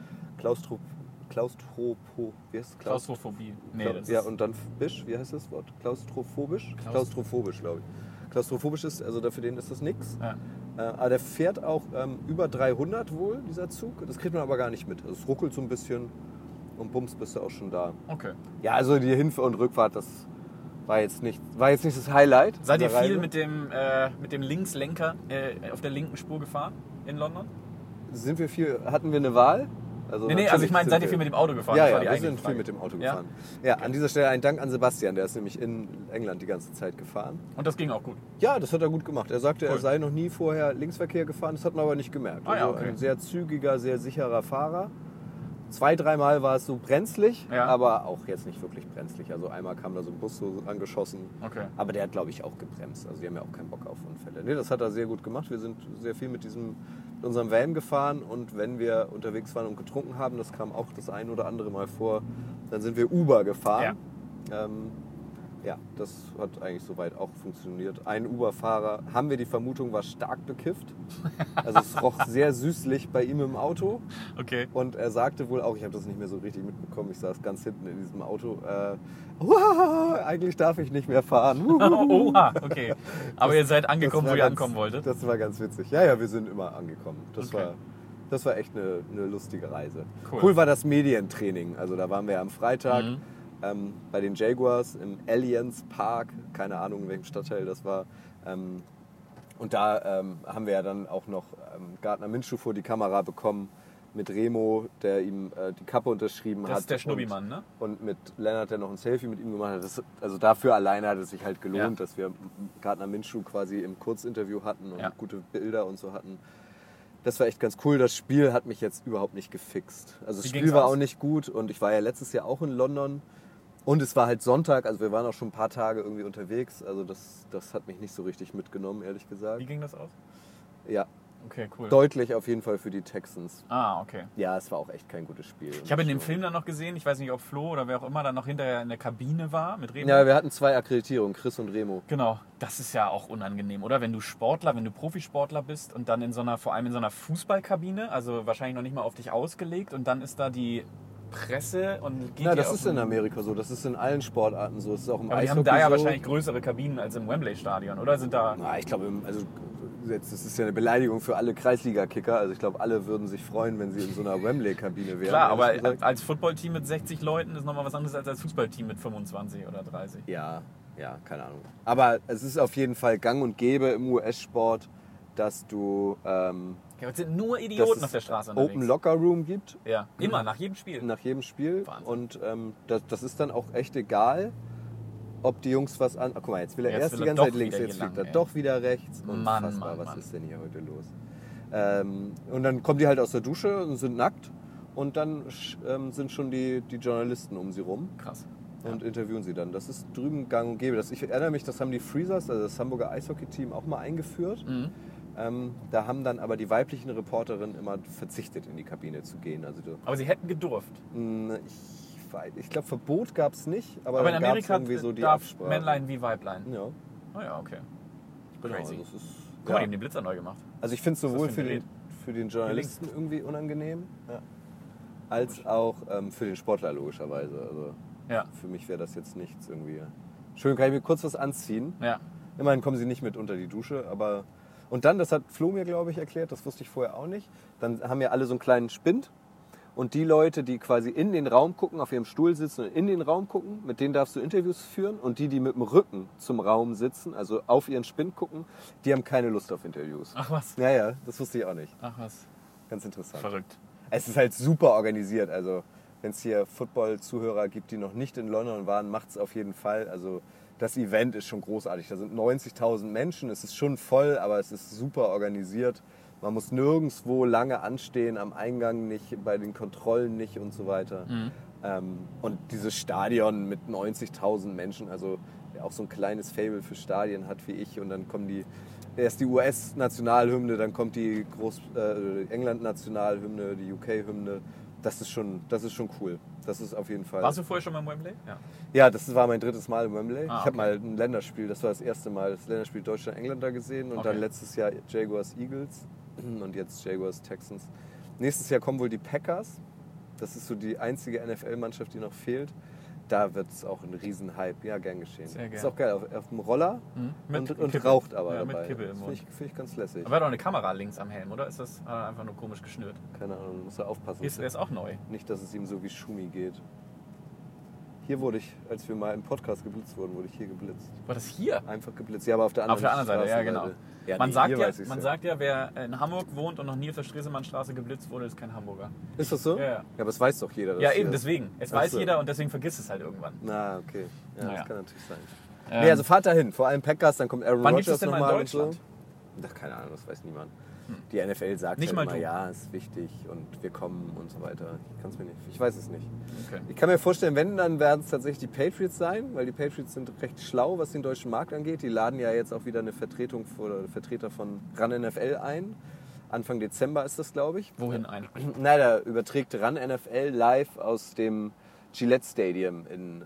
wie heißt es? Klaustrophobie. Nee, das Ja, ist, und dann wie heißt das Wort? Klaustrophobisch? Klaust- Klaustrophobisch, glaube ich. Klaustrophobisch ist, also für den ist das nix. ja. Aber der fährt auch über 300 wohl, dieser Zug. Das kriegt man aber gar nicht mit. Also es ruckelt so ein bisschen und bums bist du auch schon da. Okay. Ja, also die Hin- und Rückfahrt, das war jetzt nicht das Highlight. Seid ihr dieser viel Reise. mit dem Linkslenker auf der linken Spur gefahren in London? Hatten wir eine Wahl? Also Nee, also ich meine, seid ihr viel mit dem Auto gefahren? Ja, Das war ja, die wir eigentliche sind viel Frage. mit dem Auto Ja? gefahren. Ja, an dieser Stelle ein Dank an Sebastian, der ist nämlich in England die ganze Zeit gefahren. Und das ging auch gut. Ja, das hat er gut gemacht. Er sagte, Cool. er sei noch nie vorher Linksverkehr gefahren, das hat man aber nicht gemerkt. Ah ja, Also okay. ein sehr zügiger, sehr sicherer Fahrer. 2-3 Mal war es so brenzlig, Ja. aber auch jetzt nicht wirklich brenzlig. Also einmal kam da so ein Bus so angeschossen, Okay. aber der hat, glaube ich, auch gebremst. Also die haben ja auch keinen Bock auf Unfälle. Nee, das hat er sehr gut gemacht. Wir sind sehr viel mit unserem Van gefahren und wenn wir unterwegs waren und getrunken haben, das kam auch das ein oder andere Mal vor, dann sind wir Uber gefahren. Ja, das hat eigentlich soweit auch funktioniert. Ein Uber-Fahrer, haben wir die Vermutung, war stark bekifft. Also es roch sehr süßlich bei ihm im Auto. Okay. Und er sagte wohl auch, ich habe das nicht mehr so richtig mitbekommen, ich saß ganz hinten in diesem Auto, eigentlich darf ich nicht mehr fahren. Oha, okay. Aber ihr seid angekommen, Das wo war ihr ganz- ankommen wolltet? Das war ganz witzig. Ja, wir sind immer angekommen. Okay. Das war echt eine lustige Reise. Cool. Cool war das Medientraining. Also da waren wir am Freitag bei den Jaguars im Allianz Park. Keine Ahnung, in welchem Stadtteil das war. Und da haben wir ja dann auch noch Gardner Minshew vor die Kamera bekommen mit Remo, der ihm die Kappe unterschrieben hat. Das ist der Schnubbi-Mann, ne? Und mit Lennart, der noch ein Selfie mit ihm gemacht hat. Also dafür alleine hat es sich halt gelohnt, dass wir Gardner Minshew quasi im Kurzinterview hatten und gute Bilder und so hatten. Das war echt ganz cool. Das Spiel hat mich jetzt überhaupt nicht gefixt. Also das Spiel war auch nicht gut und ich war ja letztes Jahr auch in London. Und es war halt Sonntag, also wir waren auch schon ein paar Tage irgendwie unterwegs. Also das hat mich nicht so richtig mitgenommen, ehrlich gesagt. Wie ging das aus? Ja. Okay, cool. Deutlich auf jeden Fall für die Texans. Ah, okay. Ja, es war auch echt kein gutes Spiel. Ich habe in dem Film dann noch gesehen, ich weiß nicht, ob Flo oder wer auch immer dann noch hinterher in der Kabine war mit Remo. Ja, wir hatten 2 Akkreditierungen, Chris und Remo. Genau, das ist ja auch unangenehm, oder? Wenn du Profisportler bist und dann vor allem in so einer Fußballkabine, also wahrscheinlich noch nicht mal auf dich ausgelegt und dann ist da die Presse und geht das ist in Amerika so, das ist in allen Sportarten so. Das ist auch im Aber die Eishockey haben da ja so. wahrscheinlich größere Kabinen als im Wembley-Stadion, oder? Sind da... Na, ich glaube, also das ist ja eine Beleidigung für alle Kreisliga-Kicker. Also ich glaube, alle würden sich freuen, wenn sie in so einer Wembley-Kabine wären. Klar, aber als Footballteam mit 60 Leuten ist nochmal was anderes als Fußballteam mit 25 oder 30. Ja, keine Ahnung. Aber es ist auf jeden Fall gang und gäbe im US-Sport, dass du es sind nur Idioten auf der Straße unterwegs. Open Locker Room gibt. Ja, immer, nach jedem Spiel. Nach jedem Spiel. Wahnsinn. Und das ist dann auch echt egal, ob die Jungs was an... Guck mal, jetzt will er erst will die er ganze Zeit doch links, wieder jetzt hier fliegt er lang, doch wieder rechts. Mann. Was ist denn hier heute los? Und dann kommen die halt aus der Dusche und sind nackt. Und dann sind schon die Journalisten um sie rum. Krass. Und interviewen sie dann. Das ist drüben gang und gäbe. Ich erinnere mich, das haben die Freezers, also das Hamburger Eishockey-Team, auch mal eingeführt. Mhm. Da haben dann aber die weiblichen Reporterinnen immer verzichtet, in die Kabine zu gehen. Also Aber sie hätten gedurft. ich glaube, Verbot gab es nicht, aber in dann Amerika irgendwie so die darf Absprache. Männlein wie Weiblein. Ja, Oh ja, okay. genau. Crazy. Also, es ist, Guck mal, die haben den Blitzer neu gemacht. Also ich finde es sowohl Was ist das für ein für den Journalisten irgendwie unangenehm, als auch für den Sportler logischerweise. Also Ja. für mich wäre das jetzt nichts irgendwie. Schön, kann ich mir kurz was anziehen? Ja. Immerhin kommen sie nicht mit unter die Dusche, aber... Und dann, das hat Flo mir, glaube ich, erklärt, das wusste ich vorher auch nicht, dann haben ja alle so einen kleinen Spind und die Leute, die quasi in den Raum gucken, auf ihrem Stuhl sitzen und in den Raum gucken, mit denen darfst du Interviews führen und die mit dem Rücken zum Raum sitzen, also auf ihren Spind gucken, die haben keine Lust auf Interviews. Ach was. Ja, das wusste ich auch nicht. Ach was. Ganz interessant. Verrückt. Es ist halt super organisiert, also wenn es hier Football-Zuhörer gibt, die noch nicht in London waren, macht es auf jeden Fall. Also das Event ist schon großartig. Da sind 90.000 Menschen, es ist schon voll, aber es ist super organisiert. Man muss nirgendwo lange anstehen, am Eingang nicht, bei den Kontrollen nicht und so weiter. Und dieses Stadion mit 90.000 Menschen, also wer auch so ein kleines Faible für Stadien hat wie ich, und dann kommen erst die US-Nationalhymne, dann kommt die England-Nationalhymne, die UK-Hymne. Das ist schon cool. Das ist auf jeden Fall... Warst du vorher schon mal im Wembley? Ja. Ja, das war mein 3. Mal im Wembley. Ah, Ich habe mal ein Länderspiel, das war das erste Mal, das Länderspiel Deutschland-England da gesehen und dann letztes Jahr Jaguars-Eagles und jetzt Jaguars-Texans. Nächstes Jahr kommen wohl die Packers. Das ist so die einzige NFL-Mannschaft, die noch fehlt. Da wird es auch ein Riesenhype. Ja, gern geschehen. Sehr gern. Ist auch geil, auf dem Roller Mit und Kippe. raucht aber Ja, mit dabei. Kippe im Das Mund. finde ich ganz lässig. Aber er hat auch eine Kamera links am Helm, oder? Ist das einfach nur komisch geschnürt? Keine Ahnung, muss er aufpassen. Er ist auch neu. Nicht, dass es ihm so wie Schumi geht. Hier wurde ich, als wir mal im Podcast geblitzt wurden, wurde ich hier geblitzt. War das hier? Einfach geblitzt. Ja, aber auf der anderen Auf der anderen Seite, ja Straßenseite. genau. Ja, man, nee, sagt hier ja, weiß ich's man sagt ja, wer in Hamburg wohnt und noch nie auf der Stresemannstraße geblitzt wurde, ist kein Hamburger. Ist das so? Ja, ja. Ja, aber es weiß doch jeder. dass Ja, hier- eben, deswegen. Es Ach weiß so. jeder und deswegen vergisst es halt irgendwann. Na, okay. Ja, Naja. das kann natürlich sein. Nee, also fahrt dahin. Vor allem Packers, dann kommt Aaron Wann gibt es Rodgers denn mal in nochmal und so. Deutschland? Ach, keine Ahnung, das weiß niemand. Die NFL sagt Nicht halt mal immer, du. ja, ist wichtig und wir kommen und so weiter. Ich weiß es nicht. Okay. Ich kann mir vorstellen, wenn, dann werden es tatsächlich die Patriots sein, weil die Patriots sind recht schlau, was den deutschen Markt angeht. Die laden ja jetzt auch wieder eine Vertreter von RAN NFL ein. Anfang Dezember ist das, glaube ich. Wohin ein? Nein, da überträgt RAN NFL live aus dem Gillette Stadium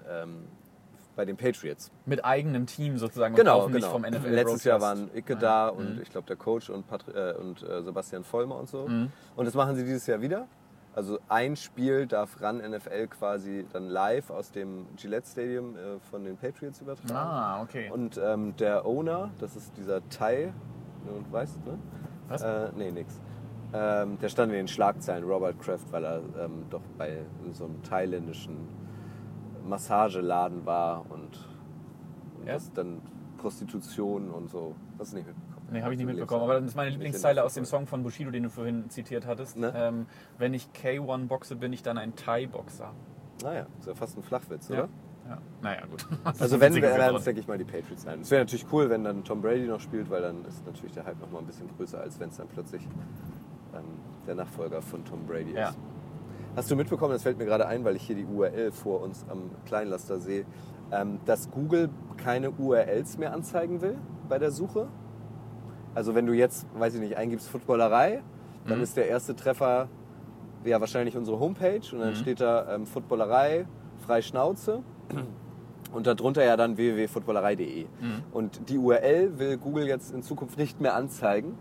bei den Patriots. Mit eigenem Team sozusagen Genau, kaufen nicht vom NFL Letztes Jahr Broadcast. waren Icke da und ich glaube der Coach und Sebastian Vollmer und so. Und das machen sie dieses Jahr wieder. Also ein Spiel darf RAN NFL quasi dann live aus dem Gillette Stadium von den Patriots übertragen. Ah, okay. Und der Owner, das ist dieser Thai, du weißt, ne? Was? Nee, nix. Der stand in den Schlagzeilen, Robert Kraft, weil er doch bei so einem thailändischen Massageladen war und Ja? das dann Prostitution und so. Das ist nicht mitbekommen. Nee, habe ich nicht Du mitbekommen. lebst Aber das ist meine nicht in der Lieblingszeile aus dem Football. Song von Bushido, den du vorhin zitiert hattest. Ne? Wenn ich K1 boxe, bin ich dann ein Thai-Boxer. Naja, ist ja fast ein Flachwitz, Ja. oder? Ja. Naja, gut. Also wenn, werden es, denke ich mal, die Patriots sein. Es wäre natürlich cool, wenn dann Tom Brady noch spielt, weil dann ist natürlich der Hype noch mal ein bisschen größer, als wenn es dann plötzlich der Nachfolger von Tom Brady ist. Ja. Hast du mitbekommen, das fällt mir gerade ein, weil ich hier die URL vor uns am Kleinlaster sehe, dass Google keine URLs mehr anzeigen will bei der Suche? Also wenn du jetzt, weiß ich nicht, eingibst Footballerei, dann ist der erste Treffer ja wahrscheinlich unsere Homepage und dann steht da Footballerei, frei Schnauze und darunter ja dann www.footballerei.de. Und die URL will Google jetzt in Zukunft nicht mehr anzeigen,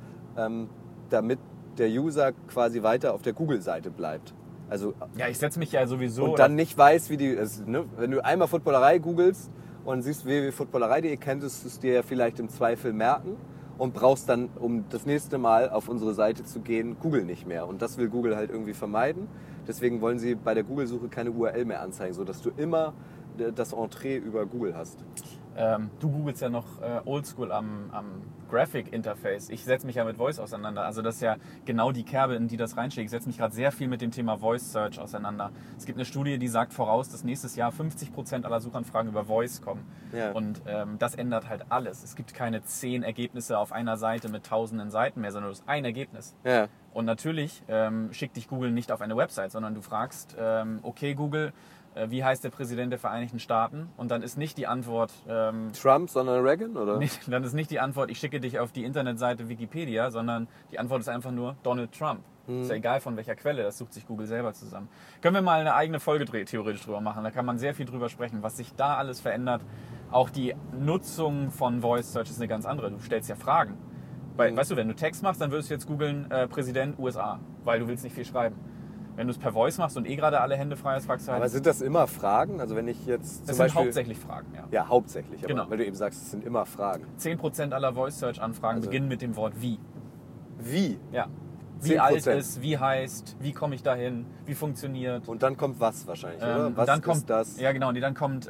damit der User quasi weiter auf der Google-Seite bleibt. Also, Ja, ich setze mich ja sowieso... und dann nicht weiß, wie die... Also, ne, wenn du einmal Footballerei googelst und siehst www.footballerei.de, könntest du es dir ja vielleicht im Zweifel merken und brauchst dann, um das nächste Mal auf unsere Seite zu gehen, Google nicht mehr. Und das will Google halt irgendwie vermeiden. Deswegen wollen sie bei der Google-Suche keine URL mehr anzeigen, sodass du immer das Entree über Google hast. Du googelst ja noch oldschool am Graphic-Interface. Ich setze mich ja mit Voice auseinander. Also das ist ja genau die Kerbe, in die das reinschlägt. Ich setze mich gerade sehr viel mit dem Thema Voice Search auseinander. Es gibt eine Studie, die sagt voraus, dass nächstes Jahr 50% aller Suchanfragen über Voice kommen. Ja. Und das ändert halt alles. Es gibt keine 10 Ergebnisse auf einer Seite mit tausenden Seiten mehr, sondern du hast ein Ergebnis. Ja. Und natürlich schickt dich Google nicht auf eine Website, sondern du fragst, okay Google, wie heißt der Präsident der Vereinigten Staaten? Und dann ist nicht die Antwort... Trump, sondern Reagan, oder? dann ist nicht die Antwort, ich schicke dich auf die Internetseite Wikipedia, sondern die Antwort ist einfach nur Donald Trump. Ist ja egal von welcher Quelle, das sucht sich Google selber zusammen. Können wir mal eine eigene Folge theoretisch drüber machen, da kann man sehr viel drüber sprechen, was sich da alles verändert. Auch die Nutzung von Voice Search ist eine ganz andere. Du stellst ja Fragen. Weißt du, wenn du Text machst, dann würdest du jetzt googeln Präsident USA, weil du willst nicht viel schreiben. Wenn du es per Voice machst und gerade alle Hände frei hast, fragst du halt... Aber sind das immer Fragen? Also wenn ich jetzt zum Das Beispiel... sind hauptsächlich Fragen, ja. Ja, hauptsächlich. Aber Genau. weil du eben sagst, es sind immer Fragen. 10% aller Voice Search Anfragen Also- beginnen mit dem Wort wie. Wie? Ja. Wie 10%. alt ist, wie heißt, wie komme ich dahin, wie funktioniert. Und dann kommt was wahrscheinlich, oder? Was dann ist kommt das? Ja, genau. Nee, dann kommt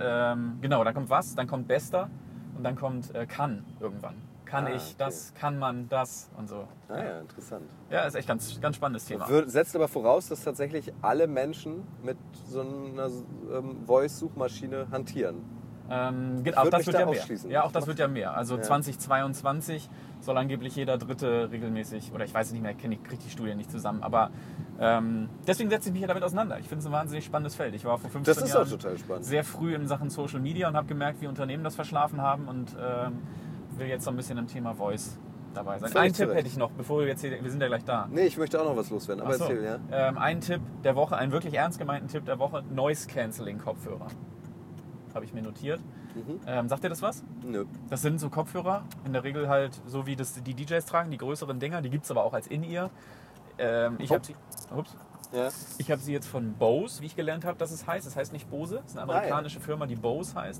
was, dann kommt bester und dann kommt kann irgendwann. Kann ich okay. das, kann man das und so. Ah ja, interessant. Ja, ist echt ganz, ganz spannendes Thema. Setzt aber voraus, dass tatsächlich alle Menschen mit so einer Voice-Suchmaschine hantieren. Auch das mich wird da ja mehr. ausschließen. Ja, auch das wird ja mehr. Also Ja. 2022 soll angeblich jeder Dritte regelmäßig, oder ich weiß es nicht mehr, kriege die Studie nicht zusammen, aber deswegen setze ich mich ja damit auseinander. Ich finde es ein wahnsinnig spannendes Feld. Ich war vor 15 Das ist Jahren auch total spannend. sehr früh in Sachen Social Media und habe gemerkt, wie Unternehmen das verschlafen haben und will jetzt so ein bisschen im Thema Voice dabei sein. Völlig Einen Tipp zurecht. hätte ich noch, bevor wir jetzt hier, wir sind ja gleich da. Nee, ich möchte auch noch was loswerden, aber Ach so. erzähl, ja. Ein Tipp der Woche, einen wirklich ernst gemeinten Tipp der Woche, Noise Cancelling Kopfhörer. Habe ich mir notiert. Sagt dir das was? Nö. Das sind so Kopfhörer, in der Regel halt so wie das die DJs tragen, die größeren Dinger, die gibt es aber auch als In-Ear. Ich habe Ja. sie jetzt von Bose, wie ich gelernt habe, dass es heißt. Das heißt nicht Bose, das ist eine amerikanische Firma, die Bose heißt.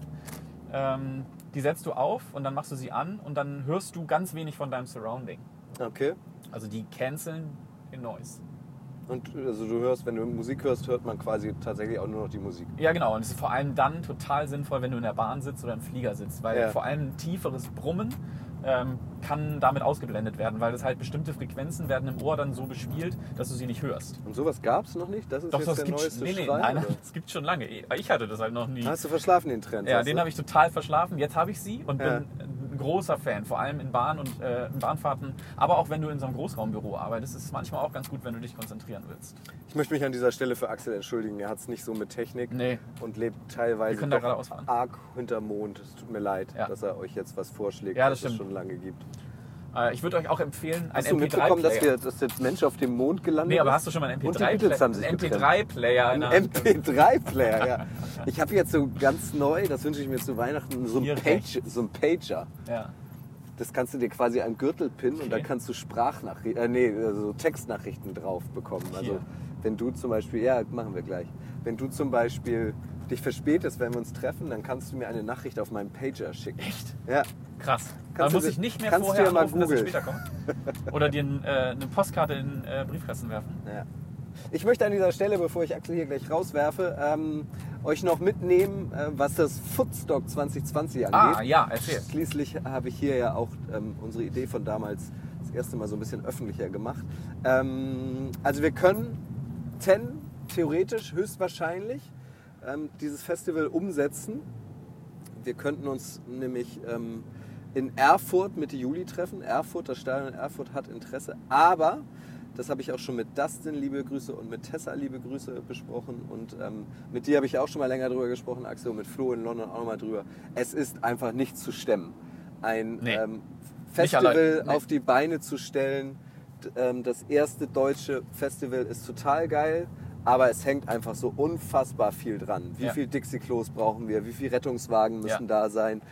Die setzt du auf und dann machst du sie an und dann hörst du ganz wenig von deinem Surrounding. Okay. Also die canceln den Noise. Und also du hörst, wenn du Musik hörst, hört man quasi tatsächlich auch nur noch die Musik. Ja, genau. Und es ist vor allem dann total sinnvoll, wenn du in der Bahn sitzt oder im Flieger sitzt, weil vor allem ein tieferes Brummen kann damit ausgeblendet werden, weil das halt bestimmte Frequenzen werden im Ohr dann so bespielt, dass du sie nicht hörst. Und sowas gab es noch nicht? Das ist Doch, jetzt das der gibt neueste nein, Schrei? nein, das gibt schon lange. Ich hatte das halt noch nie. Hast du verschlafen, den Trend? Ja, hast den du? habe ich total verschlafen. Jetzt habe ich sie und Ja. bin ein großer Fan, vor allem in Bahn und in Bahnfahrten. Aber auch wenn du in so einem Großraumbüro arbeitest, ist es manchmal auch ganz gut, wenn du dich konzentrieren willst. Ich möchte mich an dieser Stelle für Axel entschuldigen. Er hat es nicht so mit Technik Nee. und lebt Wir teilweise können da doch gerade ausfahren. arg hinterm Mond. Es tut mir leid, Ja. dass er euch jetzt was vorschlägt, Ja, das was es stimmt. schon lange gibt. Ich würde euch auch empfehlen, ein Hast du mitbekommen, dass MP3-Player. der Mensch auf dem Mond gelandet Nee, aber ist? hast du schon mal einen Und die Beatles haben sich getrennt. MP3-Player? Ein MP3-Player, ja. Ich habe jetzt so ganz neu, das wünsche ich mir zu Weihnachten, so Hier ein Pager. Ja. Das kannst du dir quasi an den Gürtel pinnen und da Okay. kannst du also Textnachrichten drauf bekommen. Also Hier. wenn du zum Beispiel, ja, machen wir gleich. Wenn du zum Beispiel dich verspätest, wenn wir uns treffen, dann kannst du mir eine Nachricht auf meinem Pager schicken. Echt? Ja. Krass. Kannst Dann du muss dir- ich nicht mehr kannst du vorher ja mal anrufen, dass es googeln. später kommt. Oder dir eine Postkarte in den Briefkasten werfen. Ja. Ich möchte an dieser Stelle, bevor ich Axel hier gleich rauswerfe, euch noch mitnehmen, was das Footstock 2020 angeht. Ah, ja, erzähl. Schließlich habe ich hier ja auch unsere Idee von damals das erste Mal so ein bisschen öffentlicher gemacht. Also wir können theoretisch, höchstwahrscheinlich, dieses Festival umsetzen. Wir könnten uns nämlich in Erfurt Mitte Juli treffen. Erfurt, das Stadion in Erfurt hat Interesse, aber das habe ich auch schon mit Dustin, liebe Grüße, und mit Tessa, liebe Grüße, besprochen. Und mit dir habe ich auch schon mal länger drüber gesprochen, Axel, und mit Flo in London auch noch mal drüber. Es ist einfach nicht zu stemmen. Ein Festival auf die Beine zu stellen. Das erste deutsche Festival ist total geil, aber es hängt einfach so unfassbar viel dran. Wie viel Dixie-Klos brauchen wir? Wie viele Rettungswagen müssen da sein?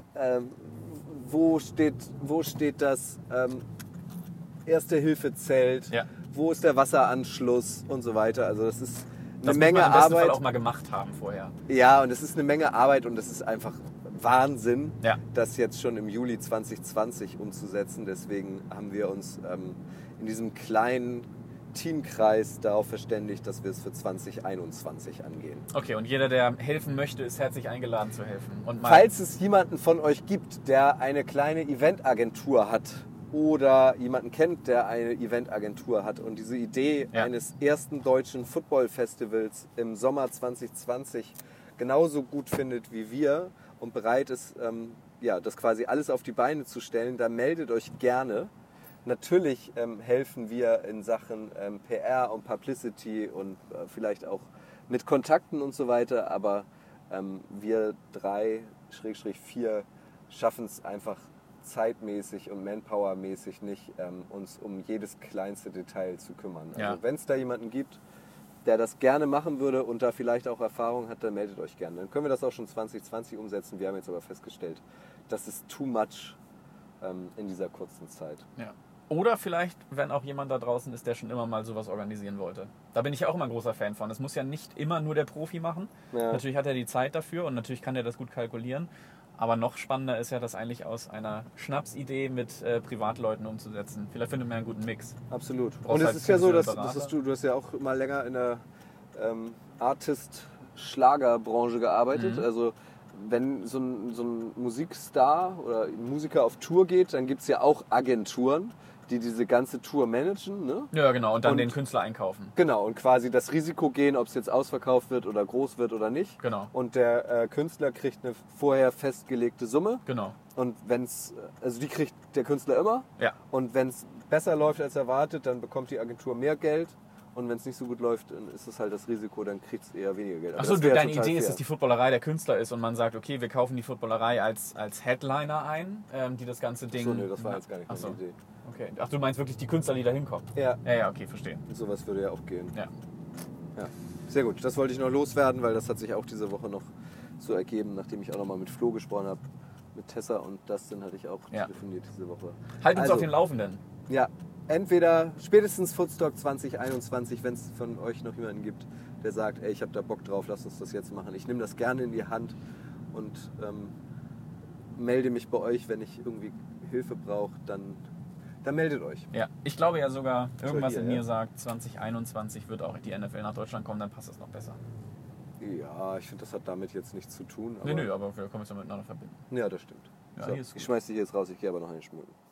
Wo steht das Erste-Hilfe-Zelt? Ja. Wo ist der Wasseranschluss und so weiter? Also das ist eine Menge Arbeit. Das muss man im besten Fall auch mal gemacht haben vorher. Ja, und es ist eine Menge Arbeit und es ist einfach Wahnsinn, das jetzt schon im Juli 2020 umzusetzen. Deswegen haben wir uns in diesem kleinen Teamkreis darauf verständigt, dass wir es für 2021 angehen. Okay, und jeder, der helfen möchte, ist herzlich eingeladen zu helfen. Und falls es jemanden von euch gibt, der eine kleine Eventagentur hat oder jemanden kennt, der eine Eventagentur hat und diese Idee eines ersten deutschen Football-Festivals im Sommer 2020 genauso gut findet wie wir und bereit ist, das quasi alles auf die Beine zu stellen, dann meldet euch gerne. Natürlich helfen wir in Sachen PR und Publicity und vielleicht auch mit Kontakten und so weiter, aber wir 3/4 schaffen es einfach zeitmäßig und manpowermäßig nicht, uns um jedes kleinste Detail zu kümmern. Also wenn es da jemanden gibt, der das gerne machen würde und da vielleicht auch Erfahrung hat, dann meldet euch gerne. Dann können wir das auch schon 2020 umsetzen. Wir haben jetzt aber festgestellt, das ist too much in dieser kurzen Zeit. Ja. Oder vielleicht, wenn auch jemand da draußen ist, der schon immer mal sowas organisieren wollte. Da bin ich ja auch immer ein großer Fan von. Das muss ja nicht immer nur der Profi machen. Ja. Natürlich hat er die Zeit dafür und natürlich kann er das gut kalkulieren. Aber noch spannender ist ja, das eigentlich aus einer Schnapsidee mit Privatleuten umzusetzen. Vielleicht findet man einen guten Mix. Absolut. Und es ist ja so, dass du hast ja auch mal länger in der Artist-Schlagerbranche gearbeitet. Also wenn so ein Musikstar oder ein Musiker auf Tour geht, dann gibt es ja auch Agenturen, die diese ganze Tour managen. Ne? Ja, genau. Und dann den Künstler einkaufen. Genau. Und quasi das Risiko gehen, ob es jetzt ausverkauft wird oder groß wird oder nicht. Genau. Und der Künstler kriegt eine vorher festgelegte Summe. Genau. Und die kriegt der Künstler immer. Ja. Und wenn es besser läuft als erwartet, dann bekommt die Agentur mehr Geld. Und wenn es nicht so gut läuft, dann ist es halt das Risiko, dann kriegt es eher weniger Geld. Achso, deine Idee ist, dass die Footballerei der Künstler ist und man sagt, okay, wir kaufen die Footballerei als Headliner ein, die das ganze Ding... Achso, nee, das war jetzt gar nicht meine Idee. Okay. Ach, du meinst wirklich die Künstler, die da hinkommen? Ja. Ja, okay, verstehe. Sowas würde ja auch gehen. Ja. Sehr gut, das wollte ich noch loswerden, weil das hat sich auch diese Woche noch so ergeben, nachdem ich auch nochmal mit Flo gesprochen habe. Mit Tessa und Dustin hatte ich auch telefoniert diese Woche. Halt uns auf den Laufenden. Ja. Entweder spätestens Footstock 2021, wenn es von euch noch jemanden gibt, der sagt, ey, ich habe da Bock drauf, lass uns das jetzt machen. Ich nehme das gerne in die Hand und melde mich bei euch, wenn ich irgendwie Hilfe brauche, dann meldet euch. Ja, ich glaube ja sogar, irgendwas in mir sagt, 2021 wird auch die NFL nach Deutschland kommen, dann passt es noch besser. Ja, ich finde, das hat damit jetzt nichts zu tun. Aber aber wir können es ja miteinander verbinden. Ja, das stimmt. Ja, so, ich schmeiß dich jetzt raus, ich gehe aber noch einen schmücken.